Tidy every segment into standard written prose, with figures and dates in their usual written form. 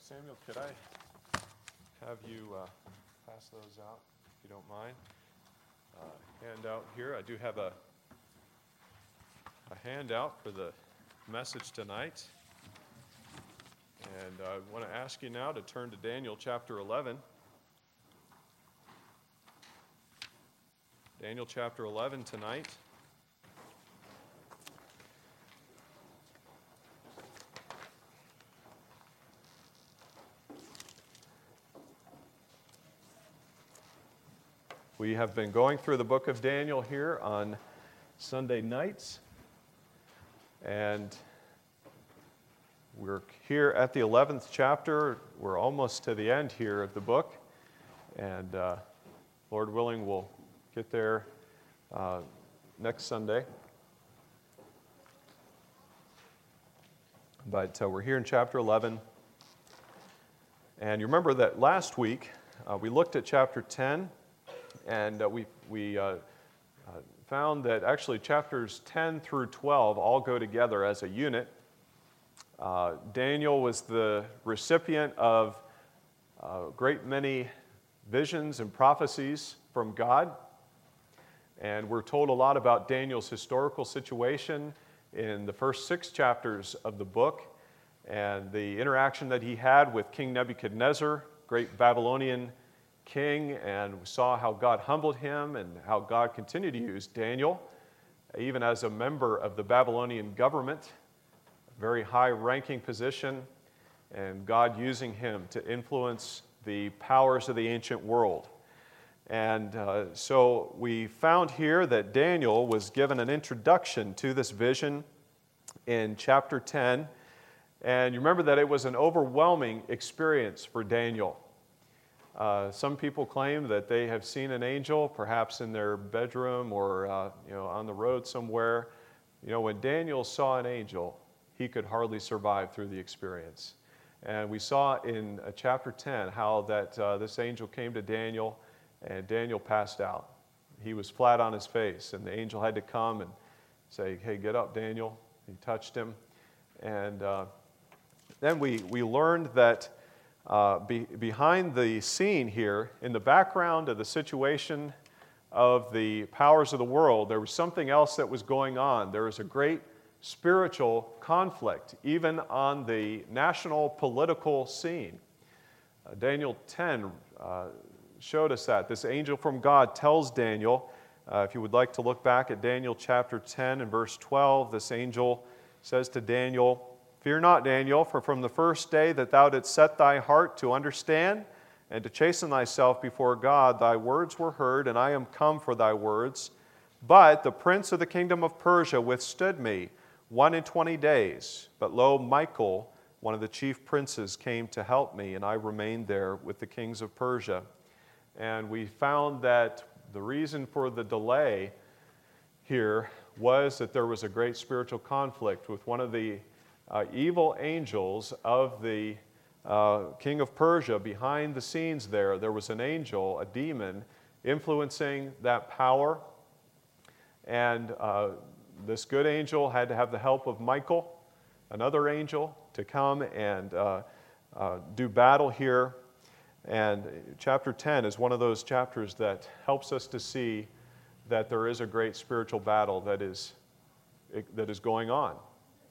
Samuel, could I have you pass those out, if you don't mind? Handout here. I do have a handout for the message tonight. And I want to ask you now to turn to Daniel chapter 11. Daniel chapter 11 tonight. We have been going through the book of Daniel here on Sunday nights, and we're here at the 11th chapter. We're almost to the end here of the book, and Lord willing, we'll get there next Sunday. But we're here in chapter 11, and you remember that last week we looked at chapter 10. And we found that actually chapters 10 through 12 all go together as a unit. Daniel was the recipient of a great many visions and prophecies from God. And we're told a lot about Daniel's historical situation in the first 6 chapters of the book and the interaction that he had with King Nebuchadnezzar, great Babylonian king, and we saw how God humbled him and how God continued to use Daniel, even as a member of the Babylonian government, a very high-ranking position, and God using him to influence the powers of the ancient world. And so we found here that Daniel was given an introduction to this vision in chapter 10, and you remember that it was an overwhelming experience for Daniel. Some people claim that they have seen an angel, perhaps in their bedroom or on the road somewhere. When Daniel saw an angel, he could hardly survive through the experience. And we saw in chapter 10 how that this angel came to Daniel, and Daniel passed out. He was flat on his face, and the angel had to come and say, "Hey, get up, Daniel." He touched him. And then we learned that behind the scene here, in the background of the situation of the powers of the world, there was something else that was going on. There was a great spiritual conflict, even on the national political scene. Daniel 10 showed us that. This angel from God tells Daniel, if you would like to look back at Daniel chapter 10 and verse 12, this angel says to Daniel, "Fear not, Daniel, for from the first day that thou didst set thy heart to understand and to chasten thyself before God, thy words were heard, and I am come for thy words. But the prince of the kingdom of Persia withstood me 21 days. But lo, Michael, one of the chief princes, came to help me, and I remained there with the kings of Persia." And we found that the reason for the delay here was that there was a great spiritual conflict with one of the evil angels of the king of Persia. Behind the scenes there was an angel, a demon, influencing that power. And this good angel had to have the help of Michael, another angel, to come and do battle here. And chapter 10 is one of those chapters that helps us to see that there is a great spiritual battle that is going on.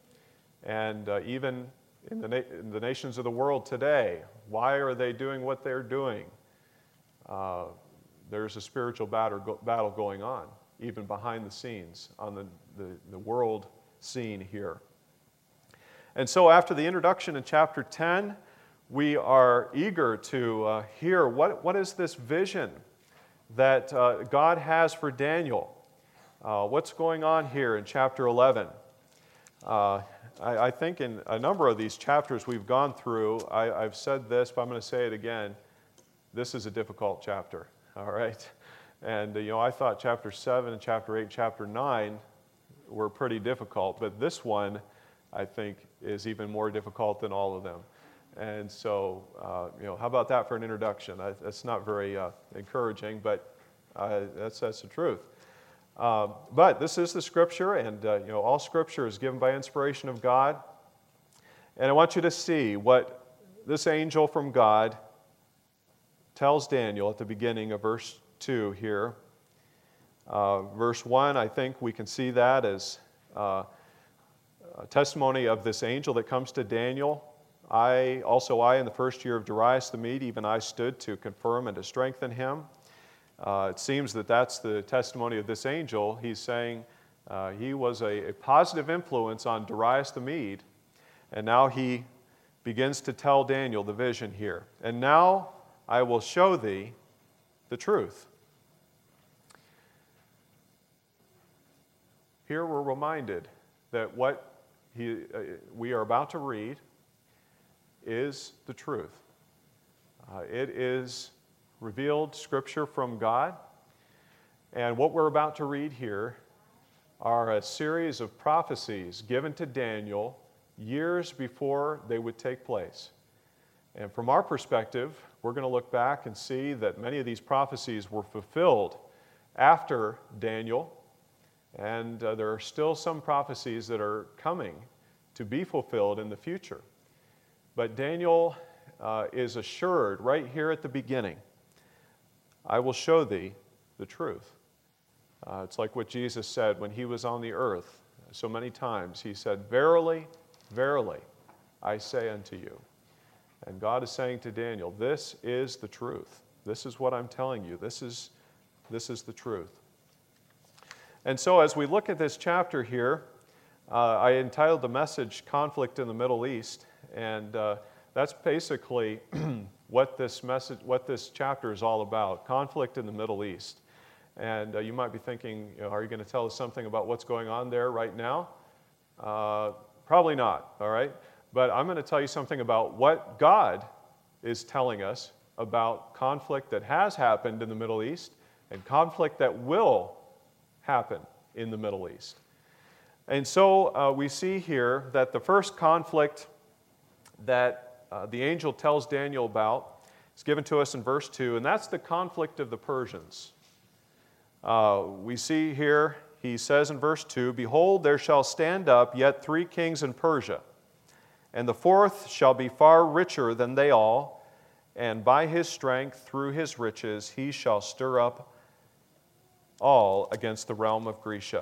And even in the nations of the world today, why are they doing what they're doing? There's a spiritual battle going on, even behind the scenes, on the world scene here. And so after the introduction in chapter 10, we are eager to hear what is this vision that God has for Daniel. What's going on here in chapter 11? I think in a number of these chapters we've gone through, I've said this, but I'm going to say it again. This is a difficult chapter, all right? And, I thought chapter 7 and chapter 8, chapter 9 were pretty difficult, but this one, I think, is even more difficult than all of them. And so, how about that for an introduction? That's not very encouraging, but that's the truth. But this is the Scripture, and all Scripture is given by inspiration of God. And I want you to see what this angel from God tells Daniel at the beginning of verse 2 here. Verse 1, I think we can see that as a testimony of this angel that comes to Daniel. I, in the first year of Darius the Mede, even I stood to confirm and to strengthen him. It seems that that's the testimony of this angel. He's saying he was a positive influence on Darius the Mede, and now he begins to tell Daniel the vision here. And now I will show thee the truth. Here we're reminded that what we are about to read is the truth. It is revealed Scripture from God, and what we're about to read here are a series of prophecies given to Daniel years before they would take place. And from our perspective, we're going to look back and see that many of these prophecies were fulfilled after Daniel, and there are still some prophecies that are coming to be fulfilled in the future. But Daniel is assured right here at the beginning, I will show thee the truth. It's like what Jesus said when he was on the earth so many times. He said, verily, verily, I say unto you. And God is saying to Daniel, this is the truth. This is what I'm telling you. This is the truth. And so as we look at this chapter here, I entitled the message, Conflict in the Middle East, and that's basically what this chapter is all about, conflict in the Middle East. And you might be thinking, are you going to tell us something about what's going on there right now? Probably not, all right? But I'm going to tell you something about what God is telling us about conflict that has happened in the Middle East and conflict that will happen in the Middle East. And so we see here that the first conflict that the angel tells Daniel about is given to us in verse 2, and that's the conflict of the Persians. We see here, he says in verse 2, behold, there shall stand up yet 3 kings in Persia, and the 4th shall be far richer than they all, and by his strength, through his riches, he shall stir up all against the realm of Grecia.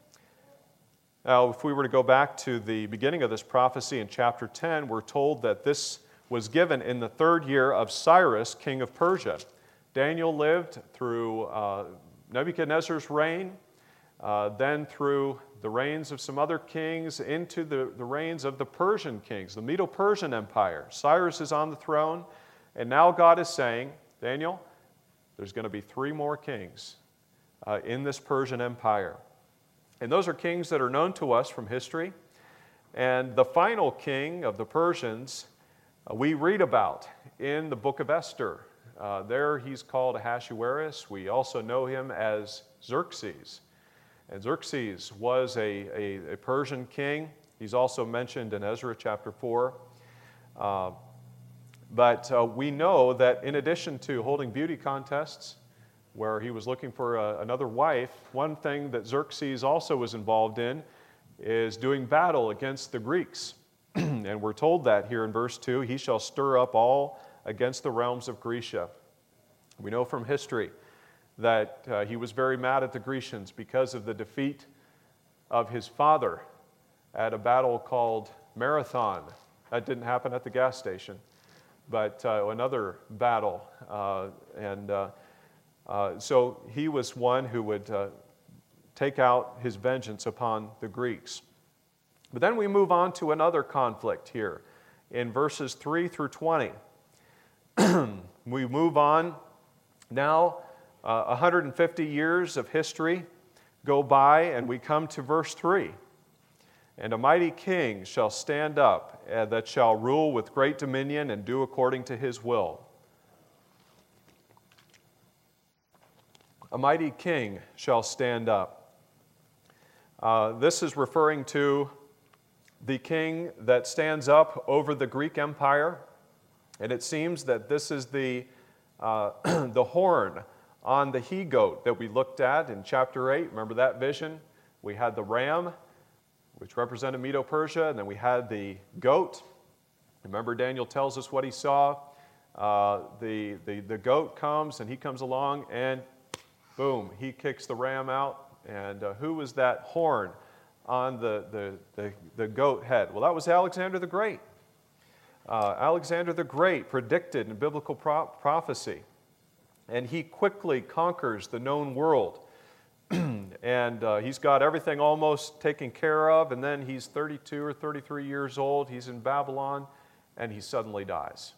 Now, if we were to go back to the beginning of this prophecy in chapter 10, we're told that this was given in the 3rd year of Cyrus, king of Persia. Daniel lived through Nebuchadnezzar's reign, then through the reigns of some other kings into the reigns of the Persian kings, the Medo-Persian Empire. Cyrus is on the throne, and now God is saying, Daniel, there's going to be 3 more kings in this Persian Empire. And those are kings that are known to us from history. And the final king of the Persians we read about in the book of Esther. There he's called Ahasuerus. We also know him as Xerxes. And Xerxes was a Persian king. He's also mentioned in Ezra chapter 4. But we know that in addition to holding beauty contests, where he was looking for another wife, one thing that Xerxes also was involved in is doing battle against the Greeks. And we're told that here in verse 2, he shall stir up all against the realms of Grecia. We know from history that he was very mad at the Grecians because of the defeat of his father at a battle called Marathon. That didn't happen at the gas station, but another battle. So he was one who would take out his vengeance upon the Greeks. But then we move on to another conflict here in verses 3 through 20. We move on now, 150 years of history go by, and we come to verse 3. And a mighty king shall stand up that shall rule with great dominion and do according to his will. A mighty king shall stand up. This is referring to the king that stands up over the Greek Empire. And it seems that this is the horn on the he-goat that we looked at in chapter 8. Remember that vision? We had the ram, which represented Medo-Persia, and then we had the goat, Remember, Daniel tells us what he saw. The goat comes, and he comes along, and boom, he kicks the ram out. And who was that horn on the goat head? Well, that was Alexander the Great. Alexander the Great predicted in biblical prophecy. And he quickly conquers the known world. And he's got everything almost taken care of, and then he's 32 or 33 years old. He's in Babylon, and he suddenly dies.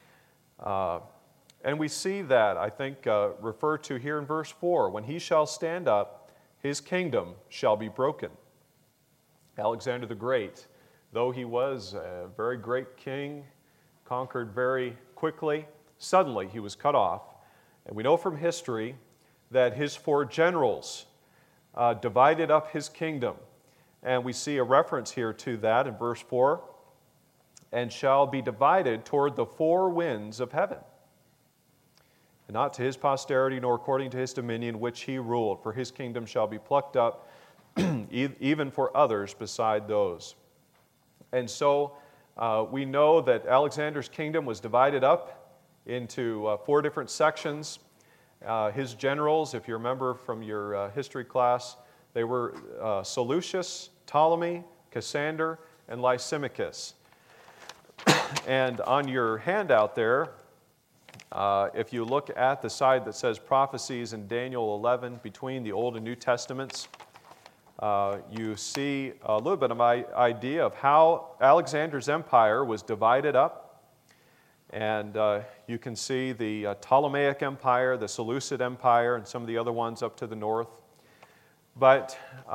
And we see that, I think, referred to here in verse 4. When he shall stand up, his kingdom shall be broken. Alexander the Great, though he was a very great king, conquered very quickly, suddenly he was cut off. And we know from history that his 4 generals divided up his kingdom. And we see a reference here to that in verse 4. And shall be divided toward the 4 winds of heaven. And not to his posterity, nor according to his dominion which he ruled. For his kingdom shall be plucked up, even for others beside those. And so we know that Alexander's kingdom was divided up into 4 different sections. His generals, if you remember from your history class, they were Seleucus, Ptolemy, Cassander, and Lysimachus. And on your handout there, if you look at the side that says prophecies in Daniel 11 between the Old and New Testaments, you see a little bit of my idea of how Alexander's empire was divided up. And you can see the Ptolemaic Empire, the Seleucid Empire, and some of the other ones up to the north. But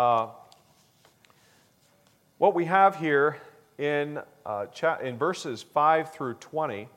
what we have here in verses 5 through 20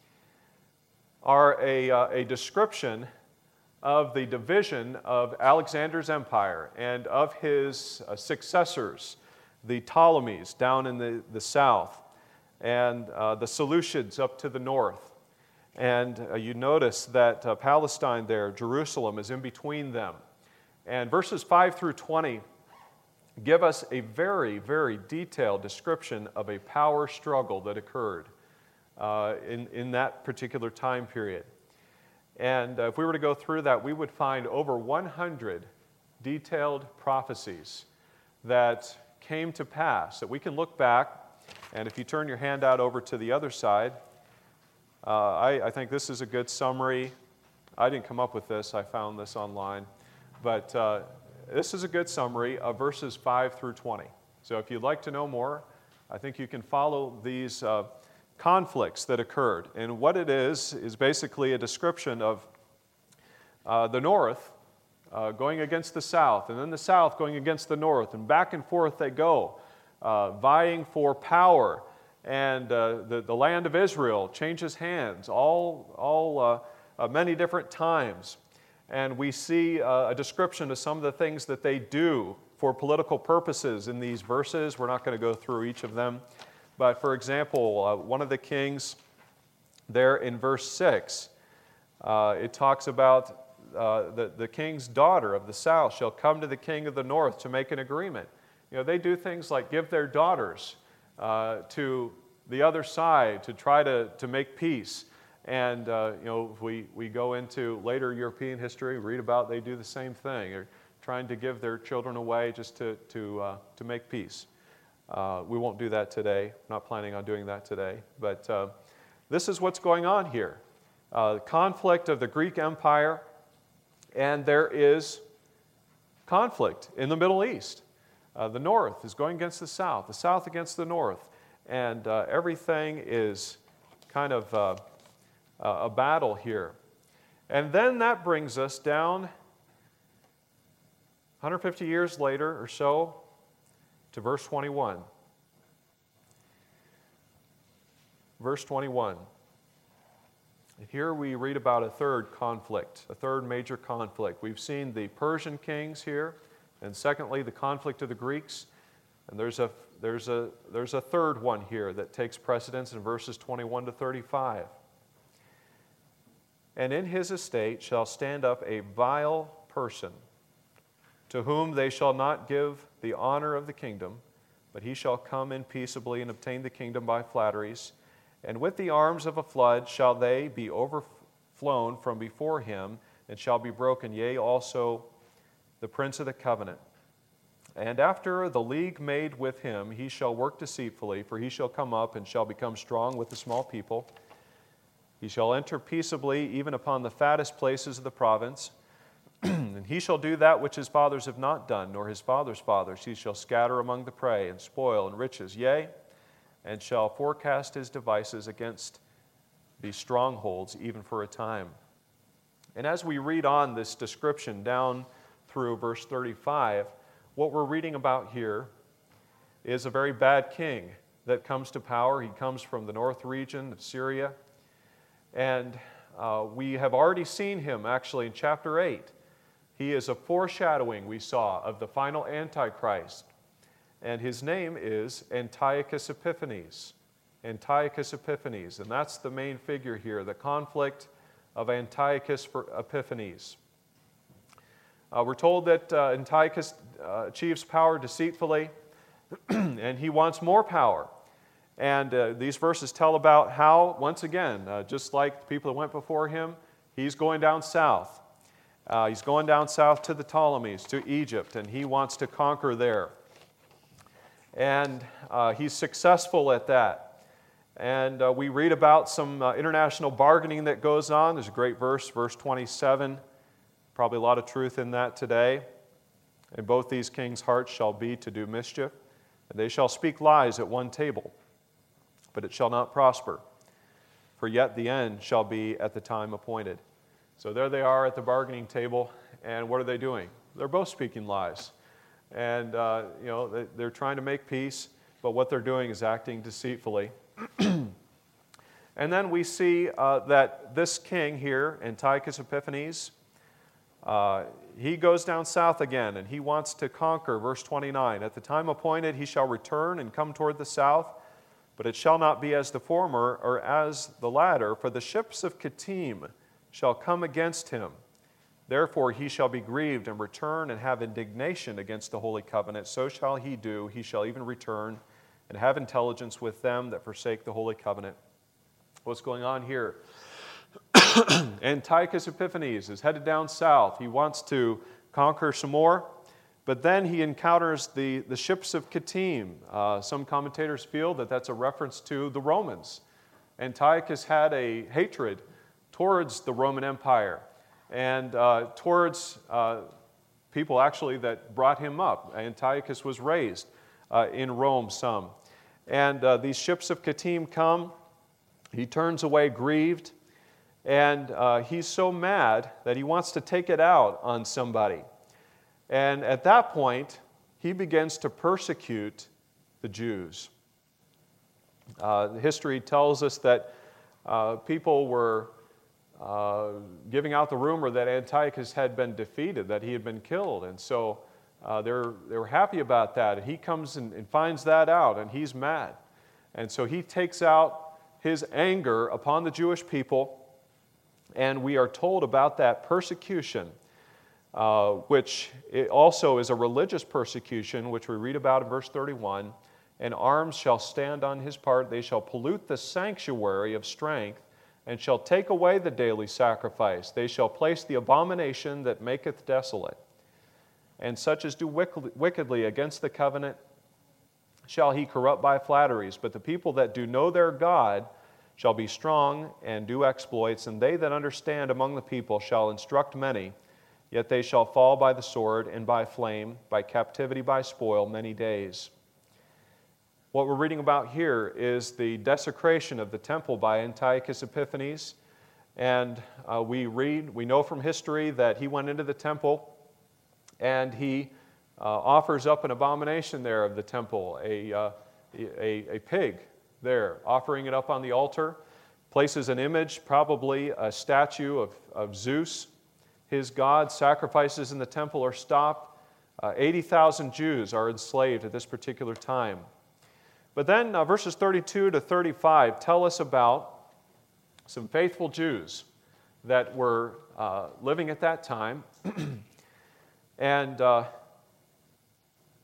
are a description of the division of Alexander's empire and of his successors, the Ptolemies down in the south, and the Seleucids up to the north. And you notice that Palestine there, Jerusalem, is in between them. And verses 5 through 20 give us a very, very detailed description of a power struggle that occurred in that particular time period. And if we were to go through that, we would find over 100 detailed prophecies that came to pass, that we can look back. And if you turn your handout over to the other side, I think this is a good summary. I didn't come up with this. I found this online. But this is a good summary of verses 5 through 20. So if you'd like to know more, I think you can follow these conflicts that occurred. And what it is basically a description of the north going against the south, and then the south going against the north, and back and forth they go, vying for power. And the land of Israel changes hands many different times. And we see a description of some of the things that they do for political purposes in these verses. We're not going to go through each of them. But for example, one of the kings there in verse 6, it talks about the king's daughter of the south shall come to the king of the north to make an agreement. You know, they do things like give their daughters to the other side to try to make peace. And we go into later European history, read about they do the same thing, or trying to give their children away just to make peace. We won't do that today. Not planning on doing that today. But this is what's going on here. Conflict of the Greek Empire, and there is conflict in the Middle East. The north is going against the south against the north, and everything is kind of a battle here. And then that brings us down 150 years later or so to verse 21. Verse 21. Here we read about a third conflict, a third major conflict. We've seen the Persian kings here, and secondly, the conflict of the Greeks. And there's a third one here that takes precedence in verses 21 to 35. And in his estate shall stand up a vile person, to whom they shall not give the honor of the kingdom, but he shall come in peaceably and obtain the kingdom by flatteries. And with the arms of a flood shall they be overflown from before him, and shall be broken, yea, also the prince of the covenant. And after the league made with him, he shall work deceitfully, for he shall come up and shall become strong with the small people. He shall enter peaceably even upon the fattest places of the province. And he shall do that which his fathers have not done, nor his fathers' fathers. He shall scatter among the prey, and spoil and riches, yea, and shall forecast his devices against these strongholds, even for a time. And as we read on this description down through verse 35, what we're reading about here is a very bad king that comes to power. He comes from the north region of Syria. And we have already seen him actually in chapter 8. He is a foreshadowing, we saw, of the final Antichrist. And his name is Antiochus Epiphanes. Antiochus Epiphanes. And that's the main figure here, the conflict of Antiochus Epiphanes. We're told that Antiochus achieves power deceitfully, and he wants more power. And these verses tell about how, once again, just like the people that went before him, he's going down south. He's going down south to the Ptolemies, to Egypt, and he wants to conquer there. And he's successful at that. And we read about some international bargaining that goes on. There's a great verse, verse 27. Probably a lot of truth in that today. And both these kings' hearts shall be to do mischief, and they shall speak lies at one table, but it shall not prosper. For yet the end shall be at the time appointed. So there they are at the bargaining table, and what are they doing? They're both speaking lies. And, they're trying to make peace, but what they're doing is acting deceitfully. And then we see that this king here, Antiochus Epiphanes, he goes down south again, and he wants to conquer. Verse 29, at the time appointed he shall return and come toward the south, but it shall not be as the former or as the latter, for the ships of Kittim shall come against him. Therefore he shall be grieved and return and have indignation against the holy covenant. So shall he do. He shall even return and have intelligence with them that forsake the holy covenant. What's going on here? Antiochus Epiphanes is headed down south. He wants to conquer some more, but then he encounters the ships of Kittim. Some commentators feel that that's a reference to the Romans. Antiochus had a hatred towards the Roman Empire and towards people actually that brought him up. Antiochus was raised in Rome some. And these ships of Kittim come. He turns away grieved, and he's so mad that he wants to take it out on somebody. And at that point, he begins to persecute the Jews. History tells us that people were giving out the rumor that Antiochus had been defeated, that he had been killed. And so they were happy about that. And he comes and finds that out, and he's mad. And so he takes out his anger upon the Jewish people, and we are told about that persecution, which also is a religious persecution, which we read about in verse 31. And arms shall stand on his part, they shall pollute the sanctuary of strength, and shall take away the daily sacrifice. They shall place the abomination that maketh desolate. And such as do wickedly against the covenant shall he corrupt by flatteries. But the people that do know their God shall be strong and do exploits, and they that understand among the people shall instruct many. Yet they shall fall by the sword and by flame, by captivity, by spoil, many days. What we're reading about here is the desecration of the temple by Antiochus Epiphanes. And we know from history that he went into the temple and he offers up an abomination there of the temple, a pig there, offering it up on the altar, places an image, probably a statue of Zeus, his god. Sacrifices in the temple are stopped. 80,000 Jews are enslaved at this particular time. But then verses 32 to 35 tell us about some faithful Jews that were living at that time. And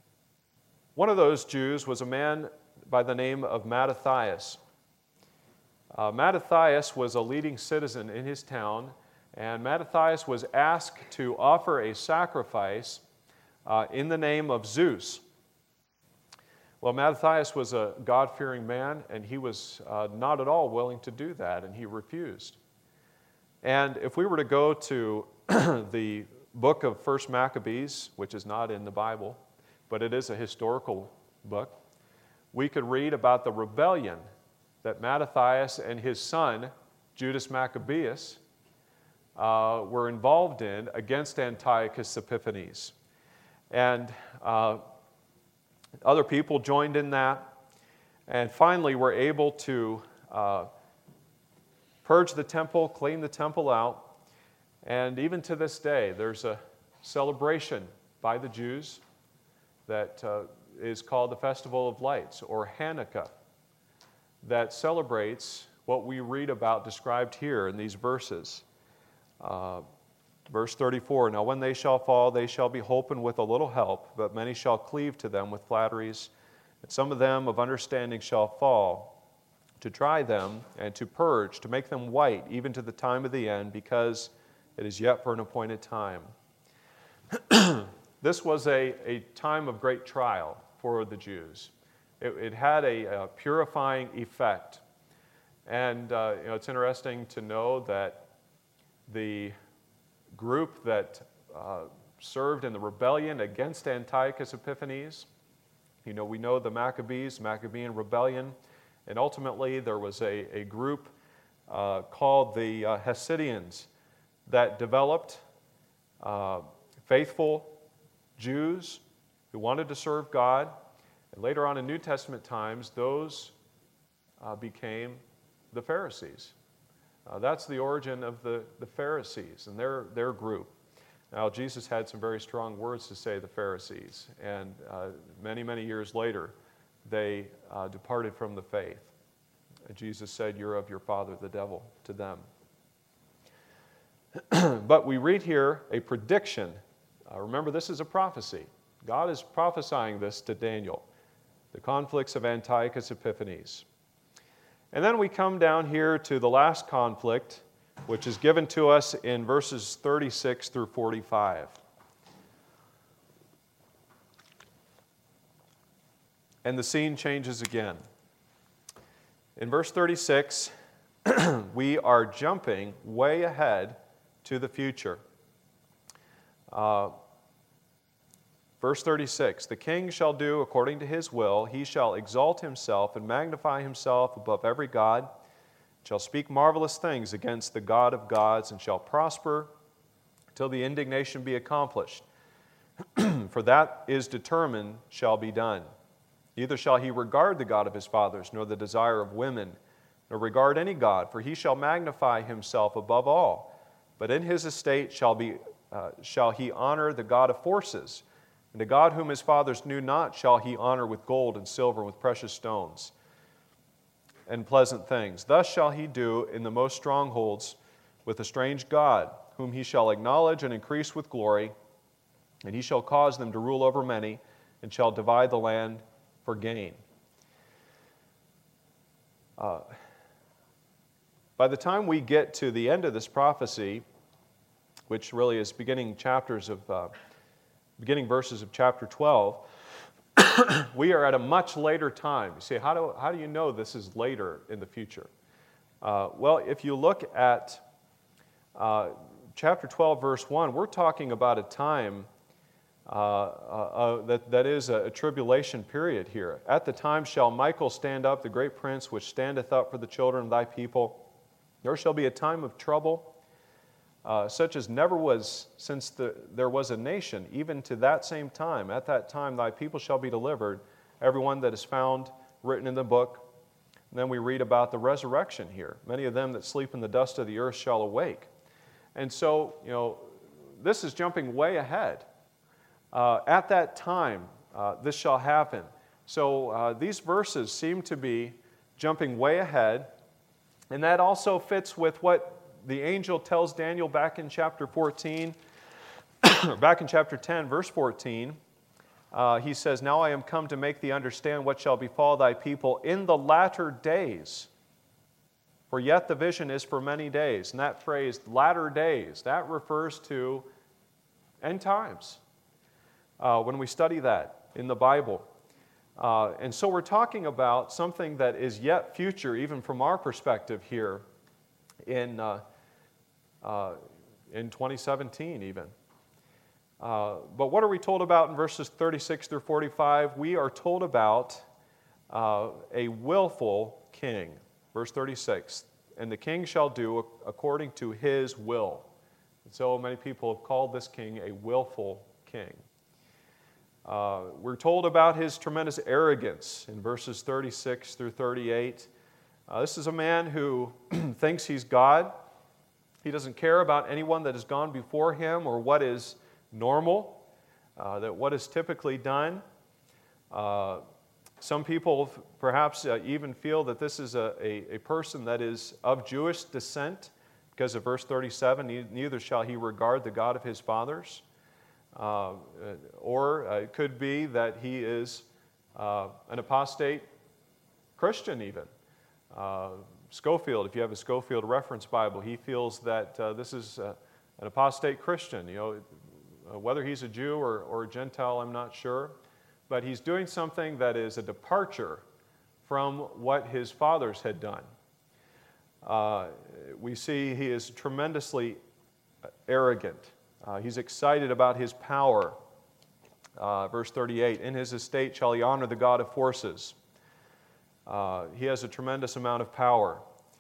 one of those Jews was a man by the name of Mattathias. Mattathias was a leading citizen in his town, and Mattathias was asked to offer a sacrifice in the name of Zeus. Well, Mattathias was a God-fearing man, and he was not at all willing to do that, and he refused. And if we were to go to the book of 1 Maccabees, which is not in the Bible, but it is a historical book, we could read about the rebellion that Mattathias and his son, Judas Maccabeus, were involved in against Antiochus Epiphanes. And other people joined in that, and finally were able to purge the temple, clean the temple out, and even to this day, there's a celebration by the Jews that is called the Festival of Lights, or Hanukkah, that celebrates what we read about described here in these verses. Verse 34, "Now when they shall fall, they shall be holpen with a little help, but many shall cleave to them with flatteries. And some of them of understanding shall fall, to try them and to purge, to make them white, even to the time of the end, because it is yet for an appointed time." This was a time of great trial for the Jews. It had a purifying effect. And it's interesting to know that the group that served in the rebellion against Antiochus Epiphanes, we know the Maccabees, Maccabean rebellion, and ultimately there was a group called the Hasidians that developed faithful Jews who wanted to serve God. And later on in New Testament times, those became the Pharisees. That's the origin of the Pharisees and their group. Now, Jesus had some very strong words to say, the Pharisees, and many, many years later, they departed from the faith. Jesus said, "You're of your father, the devil," to them. But we read here a prediction. Remember, this is a prophecy. God is prophesying this to Daniel, the conflicts of Antiochus Epiphanes. And then we come down here to the last conflict, which is given to us in verses 36 through 45. And the scene changes again. In verse 36, we are jumping way ahead to the future. Verse 36, "The king shall do according to his will. He shall exalt himself and magnify himself above every god, shall speak marvelous things against the God of gods, and shall prosper till the indignation be accomplished. For that is determined shall be done. Neither shall he regard the God of his fathers, nor the desire of women, nor regard any god, for he shall magnify himself above all. But in his estate shall he honor the God of forces, and the God whom his fathers knew not shall he honor with gold and silver, with precious stones and pleasant things. Thus shall he do in the most strongholds with a strange God, whom he shall acknowledge and increase with glory, and he shall cause them to rule over many, and shall divide the land for gain." By the time we get to the end of this prophecy, which really is beginning verses of chapter 12, we are at a much later time. You say, how do you know this is later in the future? Well, if you look at chapter 12, verse 1, we're talking about a time that is a tribulation period here. "At the time shall Michael stand up, the great prince, which standeth up for the children of thy people. There shall be a time of trouble, such as never was since there was a nation, even to that same time. At that time thy people shall be delivered, everyone that is found written in the book." And then we read about the resurrection here. "Many of them that sleep in the dust of the earth shall awake." And so, this is jumping way ahead. At that time, this shall happen. So these verses seem to be jumping way ahead, and that also fits with what the angel tells Daniel back in chapter 14, back in chapter 10, verse 14. He says, "Now I am come to make thee understand what shall befall thy people in the latter days." For yet the vision is for many days. And that phrase, latter days, that refers to end times when we study that in the Bible. And so we're talking about something that is yet future, even from our perspective here in 2017 even. But what are we told about in verses 36 through 45? We are told about a willful king. Verse 36, and the king shall do according to his will. And so many people have called this king a willful king. We're told about his tremendous arrogance in verses 36 through 38. This is a man who thinks he's God. He doesn't care about anyone that has gone before him or what is normal, that what is typically done. Some people perhaps even feel that this is a person that is of Jewish descent because of verse 37, neither shall he regard the God of his fathers. Or it could be that he is an apostate Christian even. Scofield, if you have a Scofield Reference Bible, he feels that this is an apostate Christian. Whether he's a Jew or a Gentile, I'm not sure. But he's doing something that is a departure from what his fathers had done. We see he is tremendously arrogant. He's excited about his power. Verse 38, in his estate shall he honor the God of forces. He has a tremendous amount of power.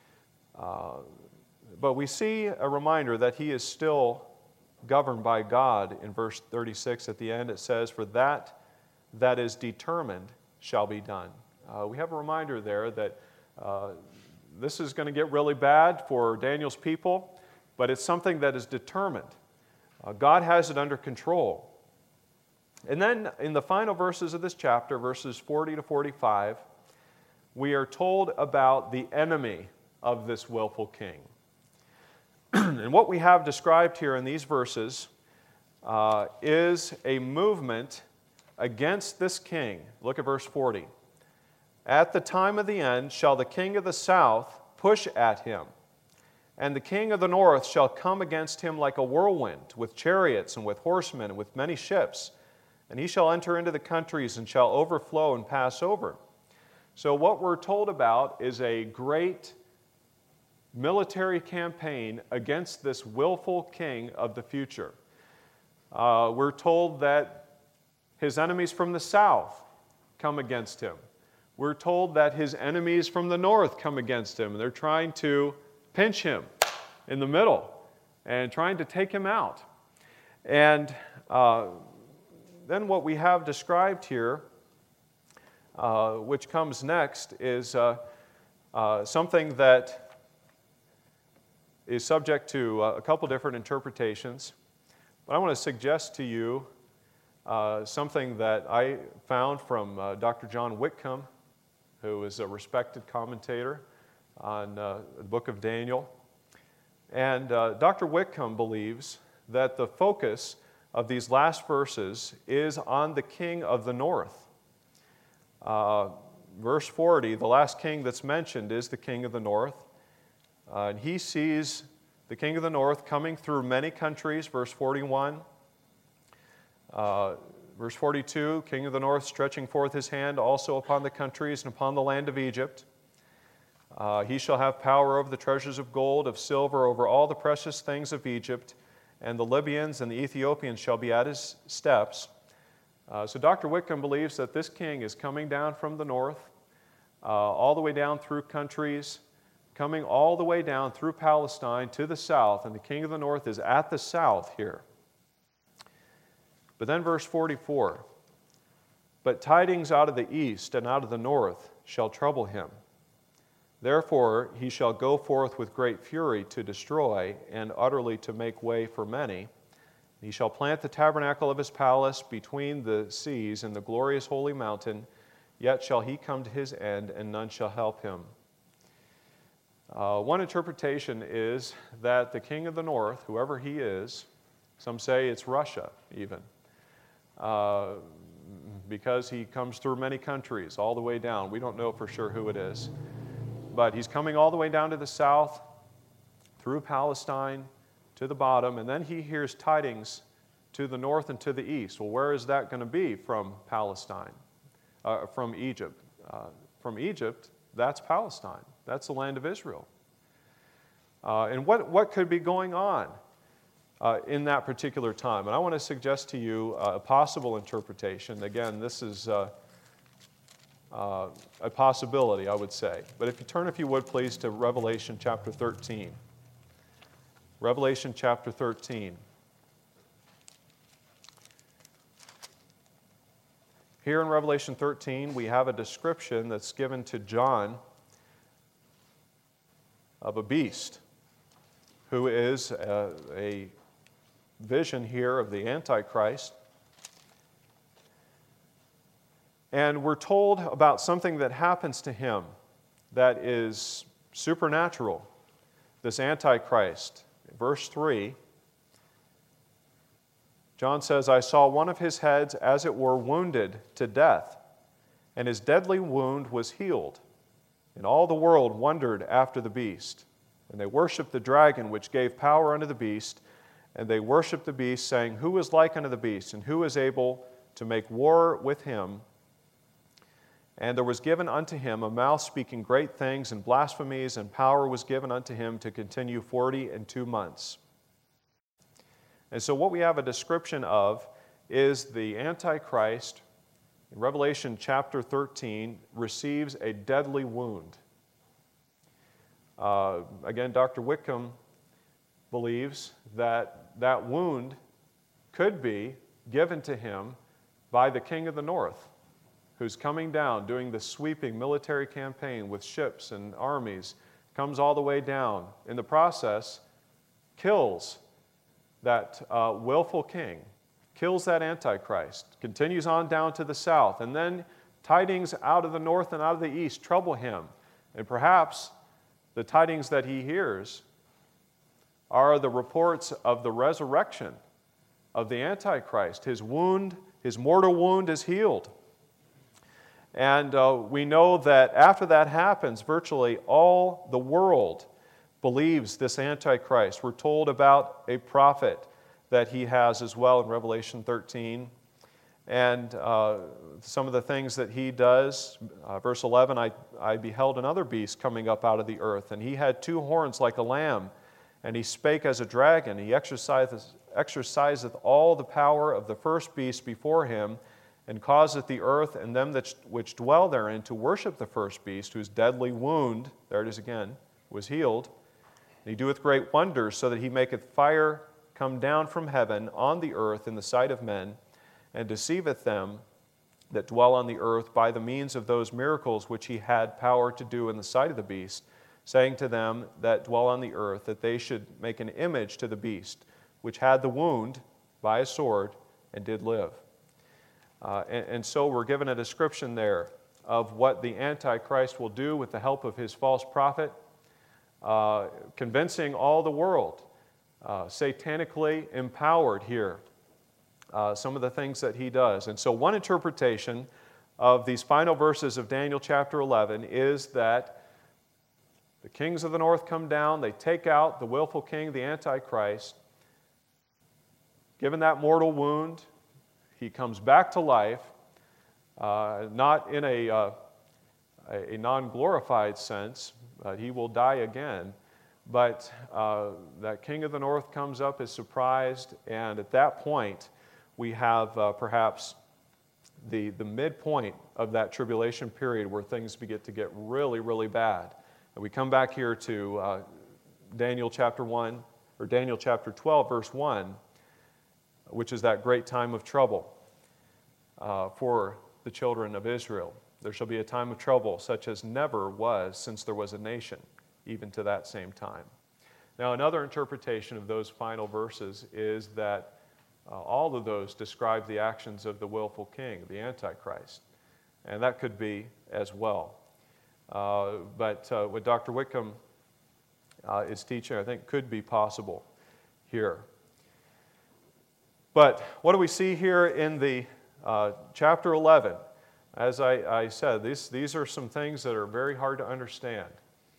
But we see a reminder that he is still governed by God. In verse 36 at the end it says, for that is determined shall be done. We have a reminder there that this is going to get really bad for Daniel's people, but it's something that is determined. God has it under control. And then in the final verses of this chapter, verses 40 to 45, we are told about the enemy of this willful king. And what we have described here in these verses is a movement against this king. Look at verse 40. At the time of the end shall the king of the south push at him, and the king of the north shall come against him like a whirlwind, with chariots and with horsemen and with many ships. And he shall enter into the countries and shall overflow and pass over. So what we're told about is a great military campaign against this willful king of the future. We're told that his enemies from the south come against him. We're told that his enemies from the north come against him, and they're trying to pinch him in the middle and trying to take him out. And then what we have described here, which comes next, is something that is subject to a couple different interpretations. But I want to suggest to you something that I found from Dr. John Whitcomb, who is a respected commentator on the book of Daniel. And Dr. Whitcomb believes that the focus of these last verses is on the king of the north. Verse 40, the last king that's mentioned is the king of the north. And he sees the king of the north coming through many countries, verse 41. Verse 42, king of the north stretching forth his hand also upon the countries and upon the land of Egypt. He shall have power over the treasures of gold, of silver, over all the precious things of Egypt, and the Libyans and the Ethiopians shall be at his steps. So Dr. Whitcomb believes that this king is coming down from the north, all the way down through countries, coming all the way down through Palestine to the south, and the king of the north is at the south here. But then verse 44, but tidings out of the east and out of the north shall trouble him. Therefore he shall go forth with great fury to destroy and utterly to make way for many. He shall plant the tabernacle of his palace between the seas in the glorious holy mountain, yet shall he come to his end, and none shall help him. One interpretation is that the king of the north, whoever he is, some say it's Russia even, because he comes through many countries all the way down. We don't know for sure who it is. but he's coming all the way down to the south, through Palestine, to the bottom, and then he hears tidings to the north and to the east. Well, where is that going to be from Palestine? From Egypt. From Egypt, that's Palestine. That's the land of Israel. And what could be going on in that particular time? And I want to suggest to you a possible interpretation. Again, this is a possibility, I would say. But if you turn, if you would, please, to Revelation chapter 13. Revelation chapter 13. Here in Revelation 13, we have a description that's given to John of a beast who is a vision here of the Antichrist. And we're told about something that happens to him that is supernatural, this Antichrist. Verse 3, John says, I saw one of his heads as it were wounded to death, and his deadly wound was healed. And all the world wondered after the beast. And they worshipped the dragon, which gave power unto the beast. And they worshipped the beast, saying, Who is like unto the beast, and who is able to make war with him? And there was given unto him a mouth speaking great things and blasphemies, and power was given unto him to continue 42 months. And so what we have a description of is the Antichrist, in Revelation chapter 13, receives a deadly wound. Again, Dr. Whitcomb believes that that wound could be given to him by the king of the north, who's coming down, doing the sweeping military campaign with ships and armies, comes all the way down. In the process, kills that willful king, kills that Antichrist, continues on down to the south, and then tidings out of the north and out of the east trouble him. And perhaps the tidings that he hears are the reports of the resurrection of the Antichrist. His wound, his mortal wound is healed. And we know that after that happens, virtually all the world believes this Antichrist. We're told about a prophet that he has as well in Revelation 13. And some of the things that he does, verse 11, I beheld another beast coming up out of the earth, and he had 2 horns like a lamb, and he spake as a dragon. He exerciseth all the power of the first beast before him, and causeth the earth and them which dwell therein to worship the first beast, whose deadly wound, there it is again, was healed. And he doeth great wonders, so that he maketh fire come down from heaven on the earth in the sight of men, and deceiveth them that dwell on the earth by the means of those miracles which he had power to do in the sight of the beast, saying to them that dwell on the earth that they should make an image to the beast, which had the wound by a sword and did live. And so we're given a description there of what the Antichrist will do with the help of his false prophet, convincing all the world, satanically empowered here, some of the things that he does. And so one interpretation of these final verses of Daniel chapter 11 is that the kings of the north come down, they take out the willful king, the Antichrist. Given that mortal wound, he comes back to life, not in a non-glorified sense, but he will die again. But that king of the north comes up, is surprised, and at that point, we have perhaps the midpoint of that tribulation period where things begin to get really, really bad. And we come back here to Daniel chapter 1, or Daniel chapter 12, verse 1, which is that great time of trouble for the children of Israel. There shall be a time of trouble such as never was since there was a nation, even to that same time. Now, another interpretation of those final verses is that all of those describe the actions of the willful king, the Antichrist. And that could be as well. But what Dr. Whitcomb is teaching, I think, could be possible here. But what do we see here in the chapter 11? As I said, these are some things that are very hard to understand.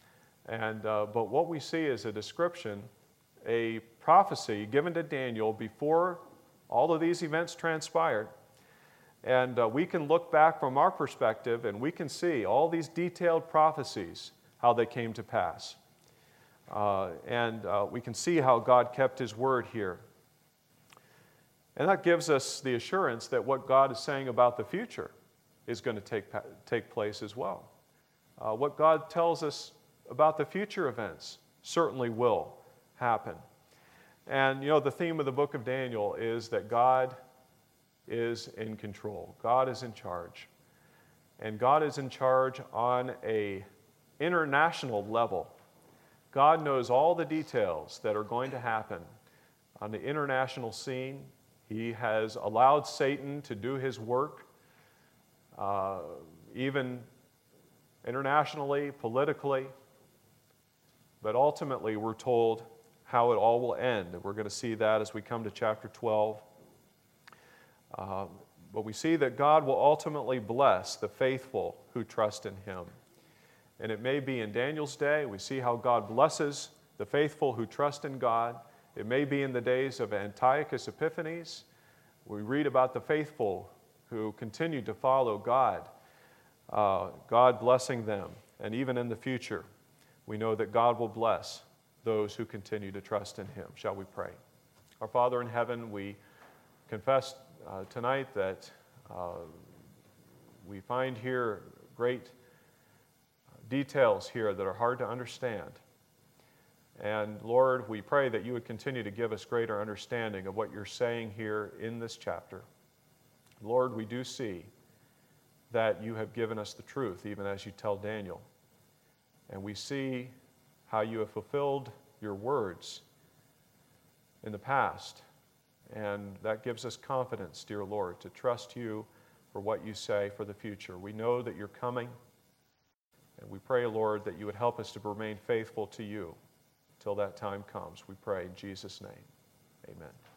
But what we see is a description, a prophecy given to Daniel before all of these events transpired. And we can look back from our perspective and we can see all these detailed prophecies, how they came to pass. We can see how God kept His word here. And that gives us the assurance that what God is saying about the future is going to take place as well. What God tells us about the future events certainly will happen. And the theme of the book of Daniel is that God is in control. God is in charge. And God is in charge on an international level. God knows all the details that are going to happen on the international scene. He has allowed Satan to do his work, even internationally, politically. But ultimately, we're told how it all will end. And we're going to see that as we come to chapter 12. But we see that God will ultimately bless the faithful who trust in Him. And it may be in Daniel's day, we see how God blesses the faithful who trust in God. It may be in the days of Antiochus Epiphanes. We read about the faithful who continued to follow God, God blessing them. And even in the future, we know that God will bless those who continue to trust in Him. Shall we pray? Our Father in heaven, we confess tonight that we find here great details here that are hard to understand. And Lord, we pray that You would continue to give us greater understanding of what You're saying here in this chapter. Lord, we do see that You have given us the truth, even as You tell Daniel. And we see how You have fulfilled Your words in the past. And that gives us confidence, dear Lord, to trust You for what You say for the future. We know that You're coming. And we pray, Lord, that You would help us to remain faithful to You till that time comes. We pray in Jesus' name. Amen.